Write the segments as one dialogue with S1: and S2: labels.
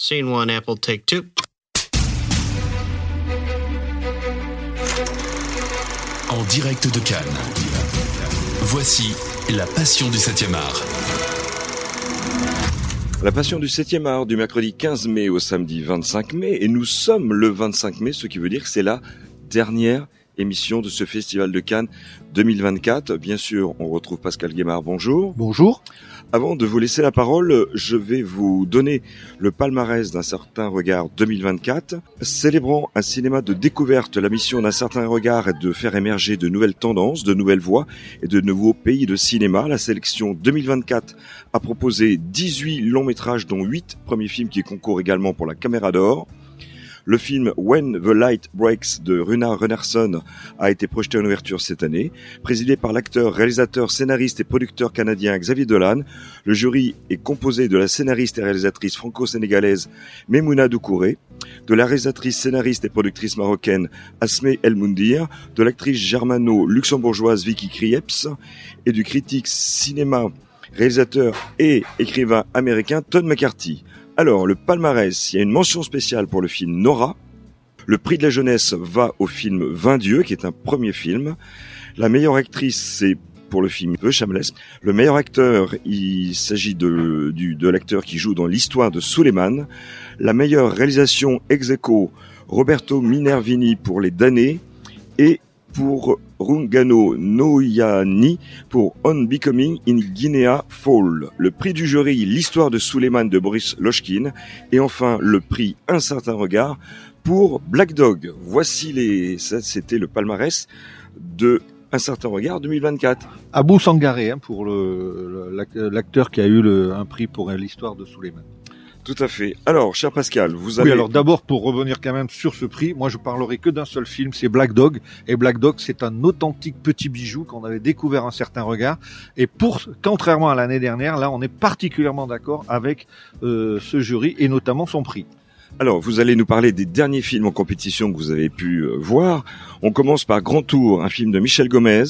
S1: Scene 1, Apple, take 2.
S2: En direct de Cannes, voici La Passion du 7e art.
S3: La Passion du 7e art du mercredi 15 mai au samedi 25 mai. Et nous sommes le 25 mai, ce qui veut dire que c'est la dernière émission de ce Festival de Cannes 2024. Bien sûr, on retrouve Pascal Guémard. Bonjour.
S4: Bonjour.
S3: Avant de vous laisser la parole, je vais vous donner le palmarès d'un certain regard 2024. Célébrant un cinéma de découverte, la mission d'un certain regard est de faire émerger de nouvelles tendances, de nouvelles voies et de nouveaux pays de cinéma. La sélection 2024 a proposé 18 longs métrages, dont 8 premiers films qui concourent également pour la Caméra d'Or. Le film When the Light Breaks de Runar Runnarsson a été projeté en ouverture cette année. Présidé par l'acteur, réalisateur, scénariste et producteur canadien Xavier Dolan, le jury est composé de la scénariste et réalisatrice franco-sénégalaise Memouna Doucouré, de la réalisatrice, scénariste et productrice marocaine Asmé El Moundir, de l'actrice germano-luxembourgeoise Vicky Krieps et du critique cinéma, réalisateur et écrivain américain Todd McCarthy. Alors, le palmarès, il y a une mention spéciale pour le film Nora. Le prix de la jeunesse va au film 20 dieux, qui est un premier film. La meilleure actrice, c'est pour le film The Shameless. Le meilleur acteur, il s'agit de l'acteur qui joue dans l'histoire de Suleiman. La meilleure réalisation ex aequo, Roberto Minervini pour Les Damnés et pour Rungano Noyani pour On Becoming in Guinea Fall. Le prix du jury, l'histoire de Suleiman de Boris Lochkin. Et enfin, le prix Un certain regard pour Black Dog. Voici c'était le palmarès de Un certain regard 2024.
S4: Abou Sangaré, pour l'acteur qui a eu un prix pour l'histoire de Suleiman.
S3: Tout à fait. Alors, cher Pascal, vous avez...
S4: Oui, alors d'abord, pour revenir quand même sur ce prix, moi je parlerai que d'un seul film, c'est Black Dog. Et Black Dog, c'est un authentique petit bijou qu'on avait découvert Un certain regard. Et contrairement à l'année dernière, là, on est particulièrement d'accord avec ce jury et notamment son prix.
S3: Alors, vous allez nous parler des derniers films en compétition que vous avez pu voir. On commence par Grand Tour, un film de Michel Gomez.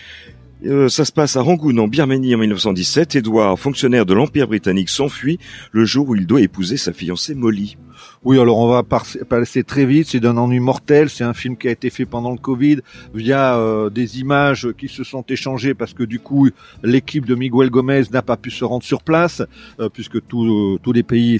S3: Ça se passe à Rangoon, en Birmanie, en 1917. Édouard, fonctionnaire de l'Empire britannique, s'enfuit le jour où il doit épouser sa fiancée Molly.
S4: Oui, alors on va passer très vite. C'est d'un ennui mortel. C'est un film qui a été fait pendant le Covid via des images qui se sont échangées parce que du coup l'équipe de Miguel Gomez n'a pas pu se rendre sur place puisque tous les pays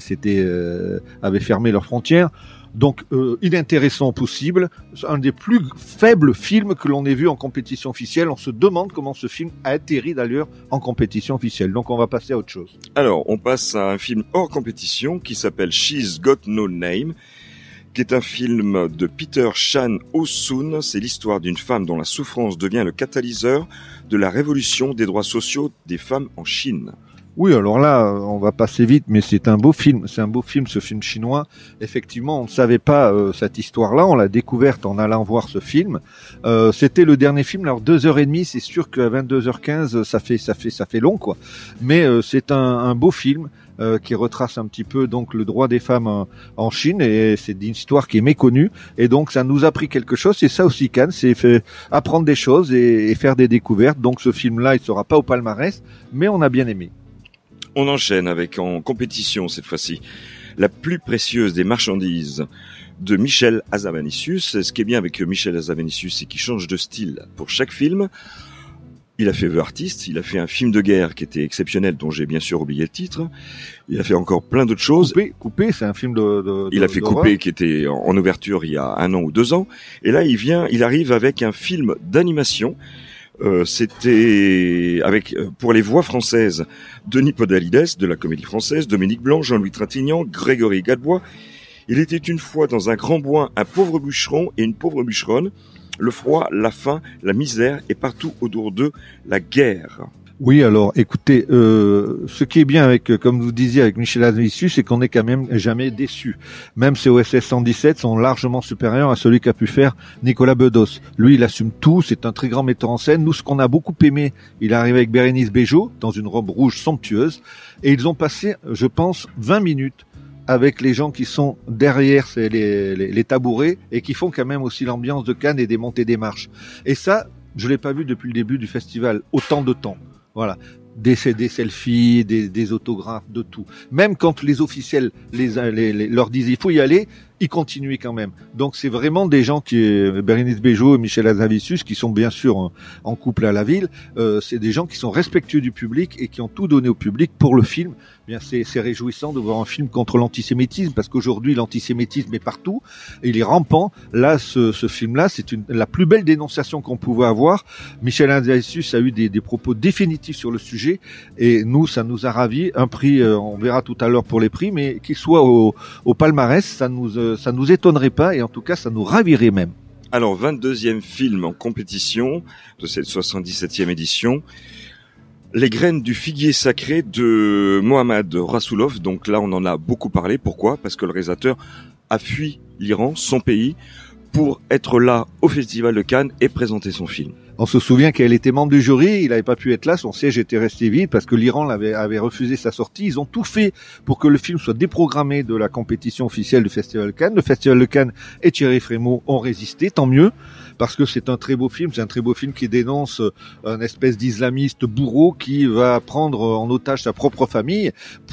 S4: avaient fermé leurs frontières. Donc inintéressant possible, un des plus faibles films que l'on ait vu en compétition officielle. On se demande comment ce film a atterri d'ailleurs en compétition officielle. Donc on va passer à autre chose.
S3: Alors on passe à un film hors compétition qui s'appelle She's Got No Name, qui est un film de Peter Chan Ho-soon. C'est l'histoire d'une femme dont la souffrance devient le catalyseur de la révolution des droits sociaux des femmes en Chine.
S4: Oui, alors là, on va passer vite, mais c'est un beau film. C'est un beau film, ce film chinois. Effectivement, on ne savait pas cette histoire-là. On l'a découverte en allant voir ce film. C'était le dernier film. Alors 2h30, c'est sûr qu'à 22h15, ça fait long, quoi. Mais c'est un beau film qui retrace un petit peu donc le droit des femmes en Chine, et c'est une histoire qui est méconnue. Et donc ça nous a appris quelque chose. C'est ça aussi Cannes, c'est apprendre des choses et faire des découvertes. Donc ce film-là, il sera pas au palmarès, mais on a bien aimé.
S3: On enchaîne avec, en compétition cette fois-ci, La plus précieuse des marchandises de Michel Hazanavicius. Ce qui est bien avec Michel Hazanavicius, c'est qu'il change de style pour chaque film. Il a fait The Artist, il a fait un film de guerre qui était exceptionnel, dont j'ai bien sûr oublié le titre. Il a fait encore plein d'autres choses.
S4: Coupé, c'est un film
S3: il a fait Coupé qui était en ouverture il y a 1 an ou 2 ans. Et là, il arrive avec un film d'animation. C'était avec pour les voix françaises Denis Podalides de la Comédie Française, Dominique Blanc, Jean-Louis Trintignant, Grégory Gadebois. Il était une fois dans un grand bois un pauvre bûcheron et une pauvre bûcheronne. Le froid, la faim, la misère et partout autour d'eux la guerre.
S4: Oui, alors écoutez, ce qui est bien avec, comme vous disiez, avec Michel Hazanavicius, c'est qu'on n'est quand même jamais déçu. Même ses OSS 117 sont largement supérieurs à celui qu'a pu faire Nicolas Bedos. Lui, il assume tout, c'est un très grand metteur en scène. Nous, ce qu'on a beaucoup aimé, il est arrivé avec Bérénice Bejo, dans une robe rouge somptueuse, et ils ont passé, je pense, 20 minutes avec les gens qui sont derrière les tabourets et qui font quand même aussi l'ambiance de Cannes et des montées des marches. Et ça, je l'ai pas vu depuis le début du festival, autant de temps. Voilà. des selfies, des autographes, de tout. Même quand les officiels leur disaient il faut y aller, ils continuaient quand même. Donc c'est vraiment des gens Bérénice Bejo et Michel Hazanavicius, qui sont bien sûr en couple à la ville, c'est des gens qui sont respectueux du public et qui ont tout donné au public pour le film. Bien, c'est réjouissant de voir un film contre l'antisémitisme, parce qu'aujourd'hui l'antisémitisme est partout, il est rampant. Là, ce film-là, c'est la plus belle dénonciation qu'on pouvait avoir. Michel Hazanavicius a eu des propos définitifs sur le sujet, et nous, ça nous a ravis. Un prix, on verra tout à l'heure pour les prix, mais qu'il soit au palmarès, ça nous étonnerait pas, et en tout cas, ça nous ravirait même.
S3: Alors, 22e film en compétition de cette 77e édition. Les graines du figuier sacré de Mohammad Rassoulov. Donc là, on en a beaucoup parlé. Pourquoi ? Parce que le réalisateur a fui l'Iran, son pays, pour être là au Festival de Cannes et présenter son film.
S4: On se souvient qu'elle était membre du jury, il n'avait pas pu être là, son siège était resté vide parce que l'Iran avait refusé sa sortie. Ils ont tout fait pour que le film soit déprogrammé de la compétition officielle du Festival de Cannes. Le Festival de Cannes et Thierry Frémaux ont résisté, tant mieux, parce que c'est un très beau film. C'est un très beau film qui dénonce un espèce d'islamiste bourreau qui va prendre en otage sa propre famille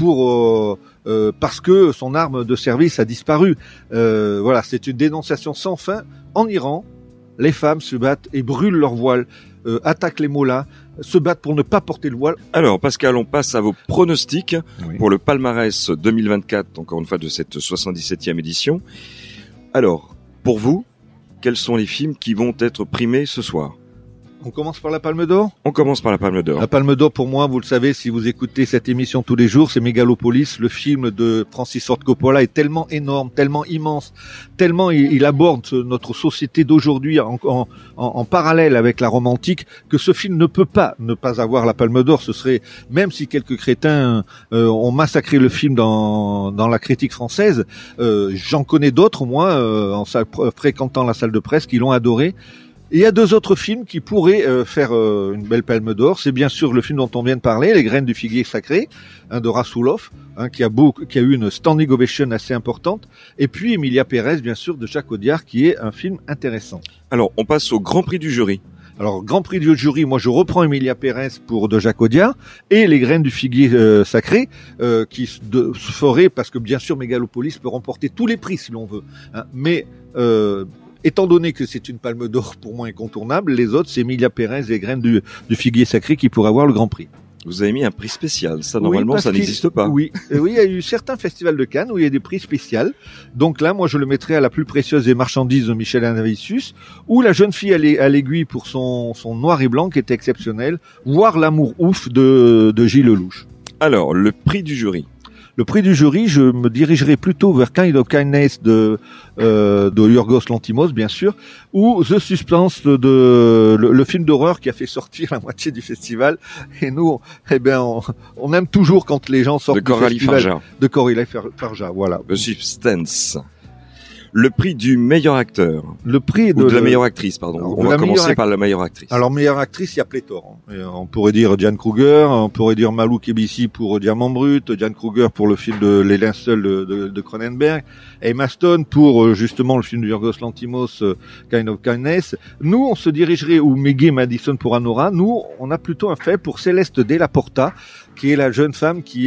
S4: parce que son arme de service a disparu. Voilà, c'est une dénonciation sans fin. En Iran, les femmes se battent et brûlent leur voile, attaquent les mollahs, se battent pour ne pas porter le voile.
S3: Alors Pascal, on passe à vos pronostics pour le palmarès 2024, encore une fois de cette 77e édition. Alors, pour vous, quels sont les films qui vont être primés ce soir ?
S4: On commence par la Palme d'Or ?
S3: On commence par la Palme d'Or.
S4: La Palme d'Or, pour moi, vous le savez, si vous écoutez cette émission tous les jours, c'est Megalopolis. Le film de Francis Ford Coppola est tellement énorme, tellement immense, tellement il aborde notre société d'aujourd'hui en parallèle avec la Rome antique, que ce film ne peut pas ne pas avoir la Palme d'Or. Ce serait, même si quelques crétins ont massacré le film dans la critique française, j'en connais d'autres, moi, en fréquentant la salle de presse, qui l'ont adoré. Et il y a deux autres films qui pourraient faire une belle Palme d'Or. C'est bien sûr le film dont on vient de parler, Les graines du figuier sacré, de Rassoulov, qui a eu une standing ovation assez importante. Et puis Emilia Pérez, bien sûr, de Jacques Audiard, qui est un film intéressant.
S3: Alors, on passe au Grand Prix du jury.
S4: Alors, Grand Prix du jury, moi je reprends Emilia Pérez de Jacques Audiard et Les graines du figuier sacré, qui se ferait, parce que bien sûr Megalopolis peut remporter tous les prix si l'on veut. Mais étant donné que c'est une Palme d'Or pour moi incontournable, les autres, c'est Emilia Pérez et Les graines du figuier sacré qui pourraient avoir le Grand Prix.
S3: Vous avez mis un prix spécial. Ça, normalement, ça n'existe pas.
S4: Oui, il y a eu certains festivals de Cannes où il y a des prix spéciaux. Donc là, moi, je le mettrais à La plus précieuse des marchandises de Michel Hazanavicius, ou La jeune fille à l'aiguille pour son noir et blanc qui était exceptionnel, voire L'amour ouf de Gilles Lelouch.
S3: Alors, le prix du jury.
S4: Le prix du jury, je me dirigerai plutôt vers Kind of Kindness de Yorgos Lanthimos, bien sûr, ou The Suspense le film d'horreur qui a fait sortir la moitié du festival. Et nous, on aime toujours quand les gens sortent du festival. De Coralie Farja, voilà.
S3: The Suspense. Le prix du meilleur acteur.
S4: Le prix
S3: de la meilleure actrice, pardon. Alors, on va commencer par la meilleure actrice.
S4: Alors, meilleure actrice, il y a pléthore. On pourrait dire Diane Kruger, on pourrait dire Malou Kebisi pour Diamant Brut, Diane Kruger pour le film de Les Linceuls de Cronenberg, Emma Stone pour justement le film de Yorgos Lanthimos, Kind of Kindness. Nous, on se dirigerait, ou Maggie Madison pour Anora. Nous, on a plutôt un fait pour Céleste Della Porta, qui est la jeune femme qui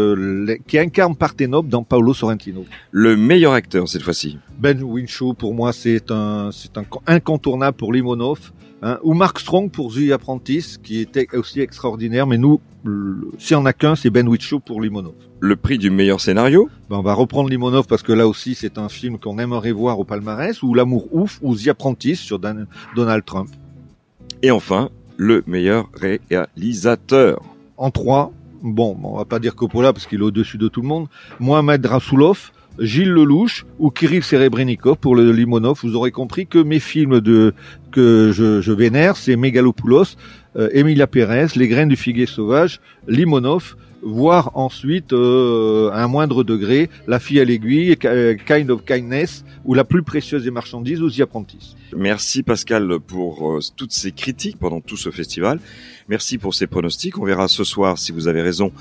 S4: incarne Parthénope dans Paolo Sorrentino.
S3: Le meilleur acteur cette fois-ci.
S4: Ben Whishaw pour moi c'est un incontournable pour Limonov, ou Mark Strong pour The Apprentice qui était aussi extraordinaire, mais nous s'il n'y en a qu'un, c'est Ben Whishaw pour Limonov.
S3: Le prix du meilleur scénario.
S4: On va reprendre Limonov parce que là aussi c'est un film qu'on aimerait voir au palmarès, ou L'amour ouf ou The Apprentice sur Donald Trump.
S3: Et enfin le meilleur réalisateur.
S4: En 3, on va pas dire Coppola parce qu'il est au-dessus de tout le monde, Mohammad Rassoulov, Gilles Lelouch ou Kirill Serebrennikov pour le Limonov. Vous aurez compris que mes films que je vénère, c'est Megalopolis, Emilia Pérez, Les graines du figuier sauvage, Limonov, voire ensuite, à un moindre degré, La fille à l'aiguille, Kind of Kindness, ou La plus précieuse des marchandises, ou The Apprentice.
S3: Merci Pascal pour toutes ces critiques pendant tout ce festival. Merci pour ces pronostics. On verra ce soir si vous avez raison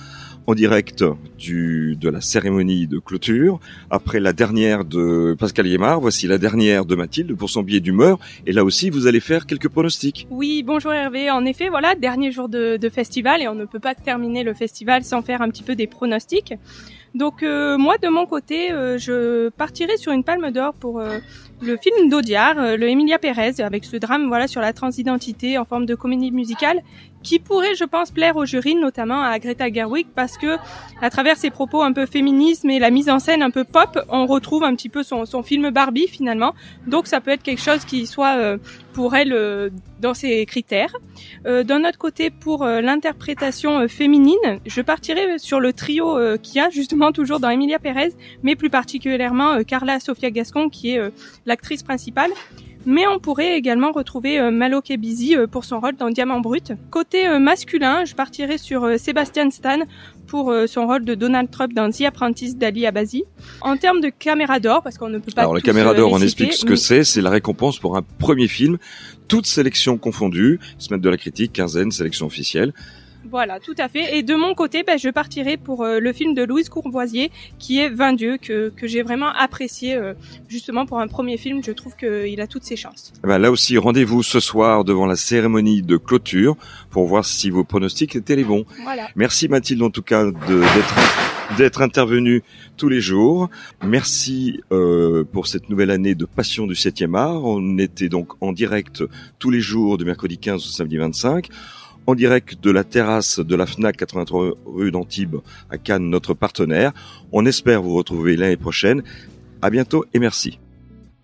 S3: en direct de la cérémonie de clôture. Après la dernière de Pascal Guémard, voici la dernière de Mathilde pour son billet d'humeur. Et là aussi, vous allez faire quelques pronostics.
S1: Oui, bonjour Hervé. En effet, voilà, dernier jour de festival et on ne peut pas terminer le festival sans faire un petit peu des pronostics. Donc moi, de mon côté, je partirai sur une palme d'or pour le film d'Audiard, le Emilia Pérez, avec ce drame voilà sur la transidentité en forme de comédie musicale, qui pourrait, je pense, plaire au jury, notamment à Greta Gerwig, parce que à travers ses propos un peu féminisme et la mise en scène un peu pop, on retrouve un petit peu son film Barbie finalement. Donc ça peut être quelque chose qui soit pour elle dans ses critères. D'un autre côté, pour l'interprétation féminine, je partirai sur le trio qu'il y a justement toujours dans Emilia Pérez, mais plus particulièrement Carla Sofia Gascon, qui est l'actrice principale. Mais on pourrait également retrouver Malo Kebisi pour son rôle dans Diamant Brut. Côté masculin, je partirai sur Sebastian Stan pour son rôle de Donald Trump dans The Apprentice d'Ali Abazi. En termes de caméra d'or, parce qu'on ne peut pas
S3: Alors, la caméra d'or, on explique ce que c'est la récompense pour un premier film, toutes sélections confondues, semaine de la critique, quinzaine, sélection officielle.
S1: Voilà, tout à fait. Et de mon côté, je partirai pour le film de Louise Courvoisier, qui est 20 dieux, que j'ai vraiment apprécié, justement pour un premier film. Je trouve qu'il a toutes ses chances.
S3: Là aussi, rendez-vous ce soir devant la cérémonie de clôture pour voir si vos pronostics étaient les bons.
S1: Voilà.
S3: Merci Mathilde, en tout cas, d'être intervenue tous les jours. Merci pour cette nouvelle année de Passion du 7e art. On était donc en direct tous les jours de mercredi 15 au samedi 25. En direct de la terrasse de la FNAC 83 rue d'Antibes à Cannes, notre partenaire. On espère vous retrouver l'année prochaine. À bientôt et merci.